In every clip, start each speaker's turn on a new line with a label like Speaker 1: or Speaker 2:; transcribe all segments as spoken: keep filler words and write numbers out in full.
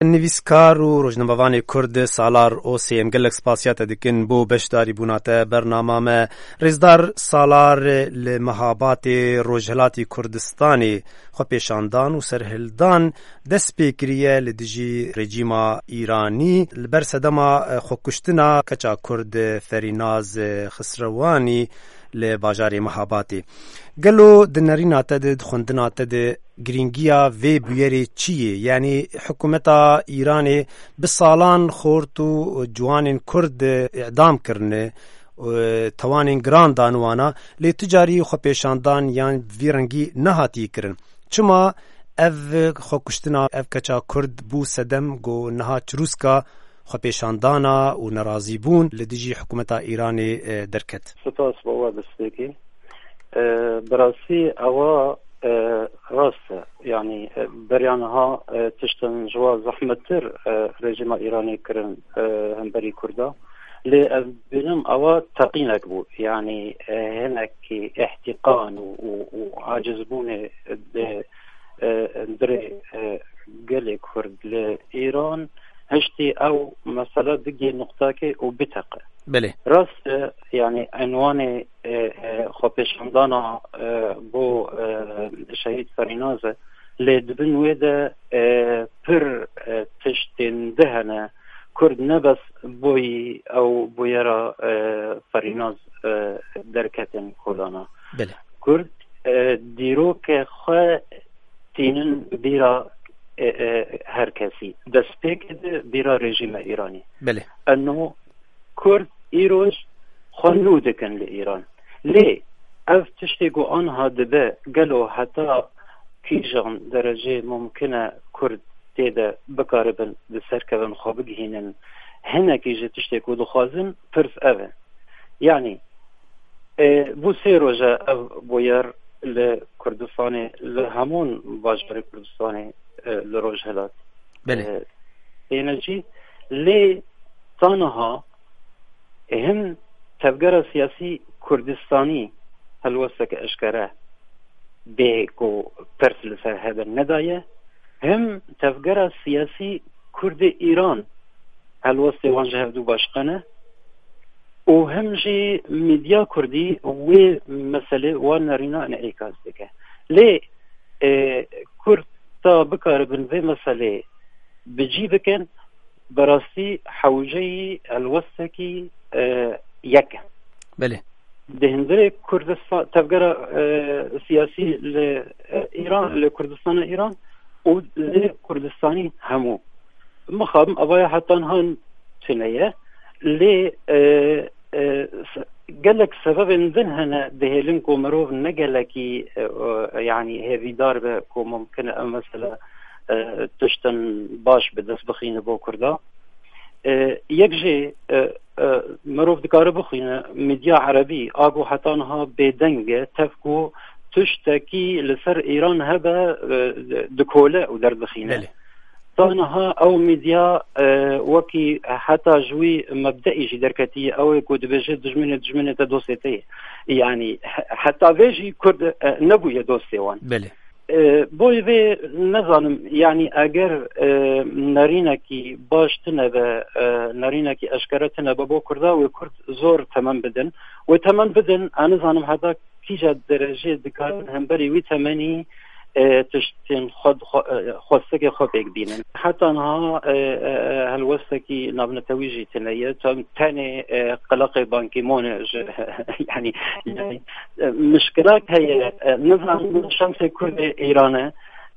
Speaker 1: نویسکار و روزنامه‌وان کرد سالار اوسیم گلک سپاسیات دکن بو بشداری بوناته برنامه رزدار سالار لمحابات روجهلاتی کردستانی خو پیشاندان و سرهلدان دست پیکریه لدجی رژیما ایرانی لبر سدما خو کشتنا کچا کرد فریناز خسروانی ل بازار محاباتی گلو د نریناته د خوندناته د گرینگیا وی بویری چیه یعنی حکومت ایران به سالان خورت و جوان کرد اعدام کرنه توانین گران دانوانا لی تجاری خو پیشاندان یان ویرنگی نهاتی کرن چما اف خو کشتنا اف کچا کرد بو سدم گو نها چروسکا خو پیشاندانا و ناراضی بون لدیجی حکومت ایران درکت.
Speaker 2: سپاس بابا دستگی براسی اوا راست يعني بريانها تشتن جوا زحمتر رژیم ایرانی کرن همبری کردا لی بینم اوا تقینک بود يعني هناك احتقان وعاجز بونه دري قلي كرد لإيران هشتي او مثلا دقي نقطة كي وبتقى
Speaker 1: بله
Speaker 2: راس يعني عنوان خوبش حمدانا بو شهيد فرينازة لدبن ويدا پر تشتين دهنا كرد نبس بوي او بويرا فريناز دركتن كولانا
Speaker 1: بله
Speaker 2: كرد ديرو که خواه تینن بیرا هر کسی دست پیکده بیرا رژیم ایرانی
Speaker 1: بله
Speaker 2: انه کرد ایروش خلو دکن لإيران لی اف تشتیگو آنها دبه گلو حتی کیجان درجه ممکنه کرد تیده بکاربن بسرکبن خوابگ هینن هنه کیجه تشتیگو دخوازن پرس اوه یعنی بو سی روژه او بویر لكردستان لهمون باجر كردستان لروجهلات
Speaker 1: بله
Speaker 2: اینجی لی تانها هم تفجر سیاسی کردستانی هلوسك اشکره بيكو پرس لسر هذا النداية هم تفجر سياسي كرد إيران هلوسي وانجه دو باشقنه وهم جي ميديا كردي ومسألة ونرينا انعكاس بك ليه اه كرد تا بكاربن في مسألة بجي بكن براسي حوجي الوسكي اه يكا
Speaker 1: بله
Speaker 2: دهندري كردستان تفجر اه سياسي لإيران لكردستان إيران ولكردستاني همو مخابم أبايا حتى هان سنية لي اه اه قالك سبب ذنهنا دهلنكو مروف نقلكي اه يعني هذه داربة كو ممكن مثلا اه تشتن باش بدس بخين بو كردا اه يكجي اه اه مروف دكار بخين ميديا عربي اقو حتانها بدنجة تفكو تشتكي لسر ايران هبا اه دكولة ودرد بخينة طانها او ميديا اه وكي حتى جوي مبدئي جي دركتي او يكود بجي دجمنة دجمنة دوسيتي يعني حتى بيجي كرد اه نبوية دوسيوان
Speaker 1: بله
Speaker 2: اه بوي في نظام يعني اگر اه نارينكي باش تنبه اه نارينكي اشكرتنا ببو كردا وكرد زور تمام بدن وتمام بدن انا ظانم حتى كيجا درجة دكار همبري ويتمني تشتين خد خوستك خوبك بينن حتى انها هالوستكي نابنا تويجي تنية تاني قلق بانكي مون يعني يعني مشكلات هي نظام الشمس كرد ايران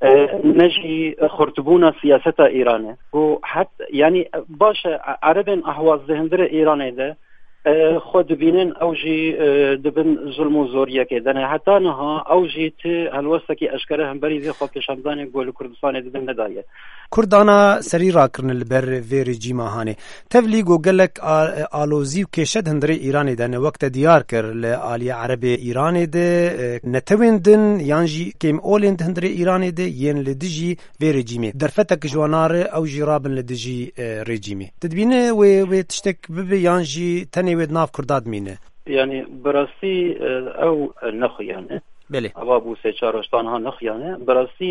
Speaker 2: نجي خرطبونا سياسة ايران وحتى يعني باش عربين احواز ذهندر ايران ده خود بینن اوجی دبن ظلم و زوریه که دنه حتی نها اوجی ت هلوسکی اشکره هم بری وی خود کشمدان گول کردستان دبن ندایه
Speaker 1: کردانا سری را کرن لبر وی رژیم هانه تبلی گوگلک آلوزی و کشد هندره ایران دنه وقت دیار کر لآلی عرب ایران ده نتویندن یانجی کم اولند هندره ایران ده ین لدجی وی رژیمه در فتک جوانار اوجی رابن لدجی رژیمه تدبینه و و تشتک ببی یانجی تنی ود ناف کرداد مینه
Speaker 2: يعني براسي او نخيانه
Speaker 1: بله
Speaker 2: ابو سه چارشتان ها نخيانه براسي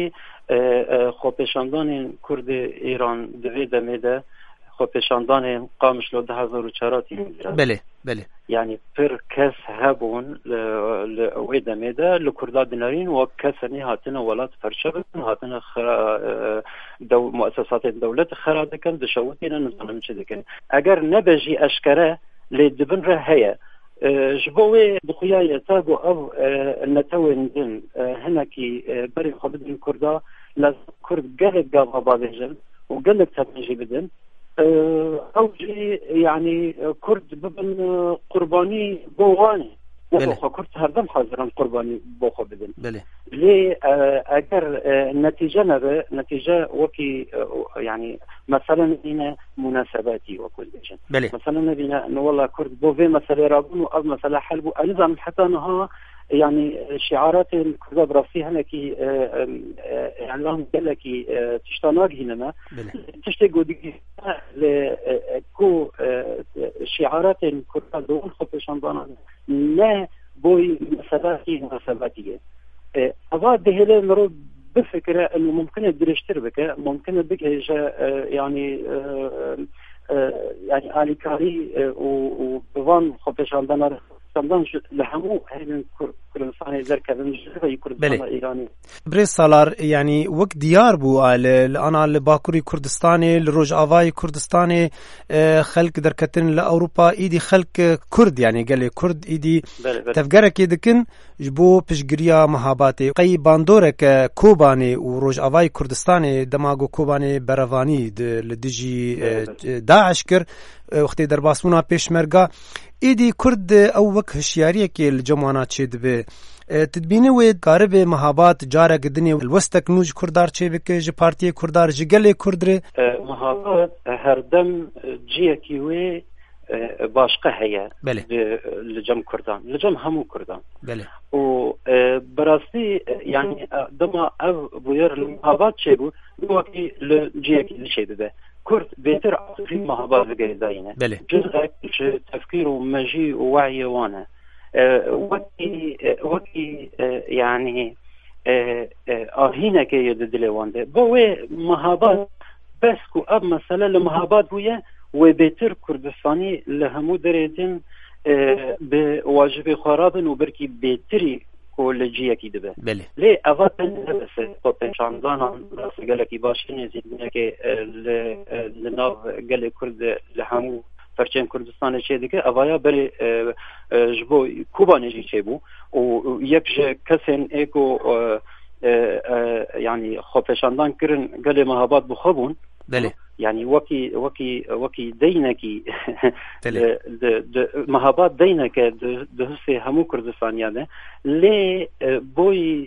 Speaker 2: خۆپێشاندانên کورد ئێران divê demê de خۆپێشاندانên قامشلۆ ده هەزار و چاراتی
Speaker 1: بله بله
Speaker 2: yani pir kes hebûn li wê demê de li Kurda dinarîn wek kesenî hatine welat perçe bikin hatine muessesatên dewlet xera dikin dişewitîne nizanim çi dikin eger nebe jî eşkere lê dibin re heye ji bo wê dixuyaye ta got ev netewên din hinekî berê xwe bidin Kurda lez Kurd gelek gava bavêjin û gelek temîn jî bidin ew jî yani Kurd bibin qurbanî bo wanê xwe Kurd herdem haziran qurbanî bo xwe bidin lê eger netîce nebe netîce wekî yani mesela nebîne münasebetî wek dibêjin mesela nebîne wela Kurd bo vê meselê rabûn û ev mesele hel bû ez nizanim heta niha yani şiaratên Kurda bi rastî hinekî elan gelekî tişta nagihîne me tiştê godî li ku şiaratên Kurda dewin xwepêşandanan ne boy meselekî münasebetî ye eva dihêle mirov bifikire enû mumkin e dirêjtir bike mumkin e bike ji yani yani alîkarî û bi van xwepêşandana li hemû hêlên Kurdistanê derkevin ji rêveyî Kurdistana Îranî.
Speaker 1: Birêz Salar yani wek diyar bû li ana li Bakurî Kurdistanê li Rojavayê Kurdistanê xelk derketin li Ewropa îdî xelk Kurd yani gelê Kurd îdî tevgerekê dikin ji bo piştgiriya mehabatê qey bandoreke Kobanê û Rojavayê Kurdistanê dema got Kobanê berevanî li dijî Daeş kir wextê derbasbûna pêşmerga îdî Kurd ew wek hişyariyekê li cem çê dibe tedbînê wê karibê mehabat carek dinê westek nû ji Kurdar çê bike ji Partiyê Kurdar ji gelê Kurd re
Speaker 2: mehabat herdem ciyekî wê başqa heye li cem Kurdan li cem hemû Kurdan û bi rastî yani dema ev bûyer li mehabat çêbû wekî li ciyekî li çê dibe Kurd bêtir asî mehabat bigerîdayîne cizek ji tefkîr û mejî û wehyê wan e wekî wekî yani ahînekê ye di dilê wan de bo wê mehabat bes ku ev mesele li mehabat bûye wê bêtir Kurdistanî li hemû derê din bi wacibê xwe rabin û birkî bêtirî ku li ciyekî dibe lê eva tenebese xwepêşandanan gelekî başî nêzîbûnekê li nav gelê Kurd li hemû perçên Kurdistanê çê dike evaya berê ji bo Kobanê jî çêbû û yek ji kesên ê ku yani xwepêşandan kirin gelê mehabat bi xwe bûn yani wekî wekî wekî deynekî mehabat deyneke di husê hemû Kurdistaniya de lê boî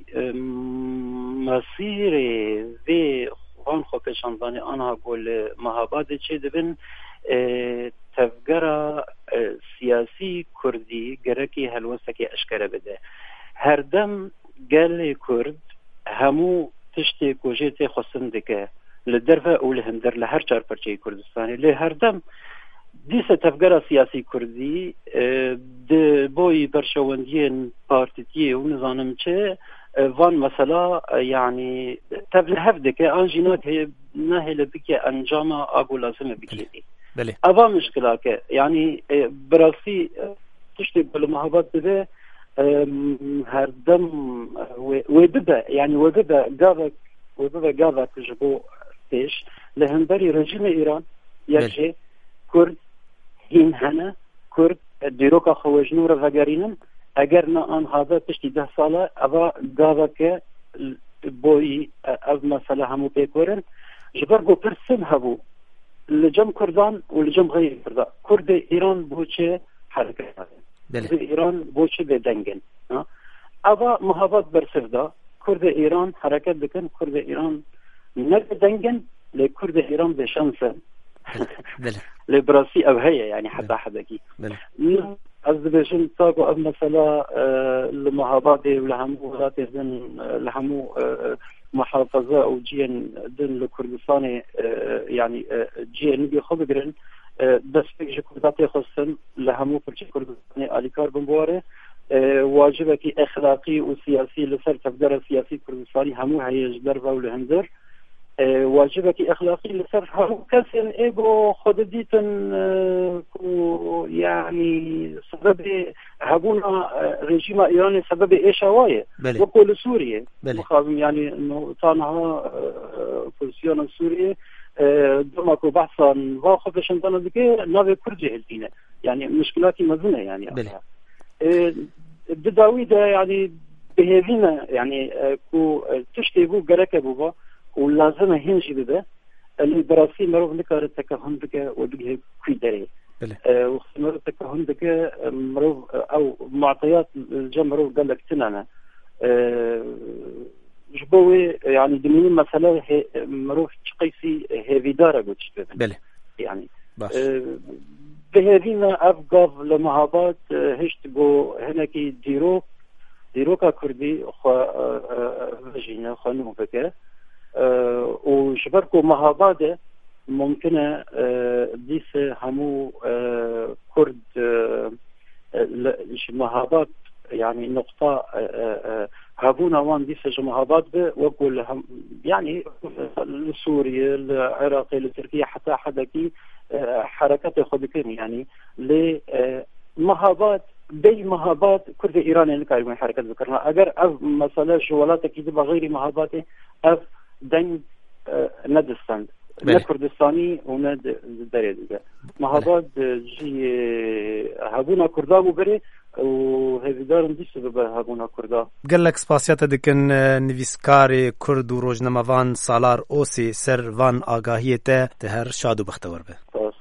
Speaker 2: mesîrê vê van xwepêşandanê anha ku li mehabatê çê dibin tevgera siyasî Kurdî gerekî helwestekê eşkere bide herdem gelê Kurd hemû tiştê ku jê tê xwestin dike li derve û li hindir li her çar perçeyê Kurdistanê lê herdem dîse tevgera siyasî Kurdî di boî berşewendiyên partîtiyê û nizanim çi van mesela yani tev li hev dike an jî nahêle bike encama a ku lazim e bikêdî eva mişkilake yani bi rastî tiştê ku li mehabat dibe herdem wê bibe yani wê bibe gavek wê bibe gavek ji bo pêş li hemberî rejîmê Îran yek jê Kurd hîn hene Kurd dîroka xwejinû re vegerînin eger ne an habe piştî deh sala eva gaveke boî ev mesele hemû pêkwerin ji ber got pir sin hebû li cem Kurdan û li cem xeyrî Kurda Kurdê Îran boçê hereket Kurdê Îran boçê bê dengin eva mehabat bersiv da Kurdê Îran hereket dikin Kurdê Îran ne bê dengin lê Kurdê Îran bê şansin lê bi rastî ev heye yani heda hedekî ez dibêjim ta ku ev mesela li mehabatê û li hemû welatê din li hemû muhafaza û ciyên din li Kurdistanê yani ciyê nivê xwe bigirin destpêk ji Kurda tê xwestin li hemû pirçê Kurdistanê alîkar bin bu warê واجبك اخلاقي وسياسي لسر تفجر السياسي كردستاني همو هي جدر باول هنزر واجبك اخلاقي لسر همو كسن ايجو خود ديتن يعني سبب هبونا رجيم ايراني سبب ايشاوايه وكل سوريا مخابم يعني انه طانها بوليسيون سوريا دمكو بحثا واخذ شنطنا دكي نافي كردي هلتينا يعني مشكلاتي مزنه يعني بداوي ده يعني بهذينا يعني كو تشتيبو جرك بوبا ولازم هنجي بده اللي براسي مرو نكار تكهن دك ودغه كوي دري وخمر تكهن دك مرو او معطيات الجمرو قال لك تنانا جبوي يعني دمين مثلا مرو قيسي هذي داره قلت
Speaker 1: بله
Speaker 2: يعني بهذينا افقف لمهابات هشت بو هناكي ديرو ديروكا كردي خو فاجينا خانو بك وجبركو مهابات ممكنه ديس همو كرد مهابات يعني نقطه هابونا وان ديس جمهابات وقول يعني لسوريا العراقي لتركيا حتى حدكي حركات خودكين يعني لمهابات بي مهابات كرد ايراني نكاي حركات ذكرنا اگر اف مثلا شوالات كده غير مهابات اف دن ندستان نا كردستاني وند دريد مهابات جي هابونا كردابو بري وهذا دي سبب هابونا كردا
Speaker 1: قال لك سپاسيات دكن نويسكار كرد و روزنامه‌وان سالار اوسی سر وان آگاهیته تهر شاد و بختور به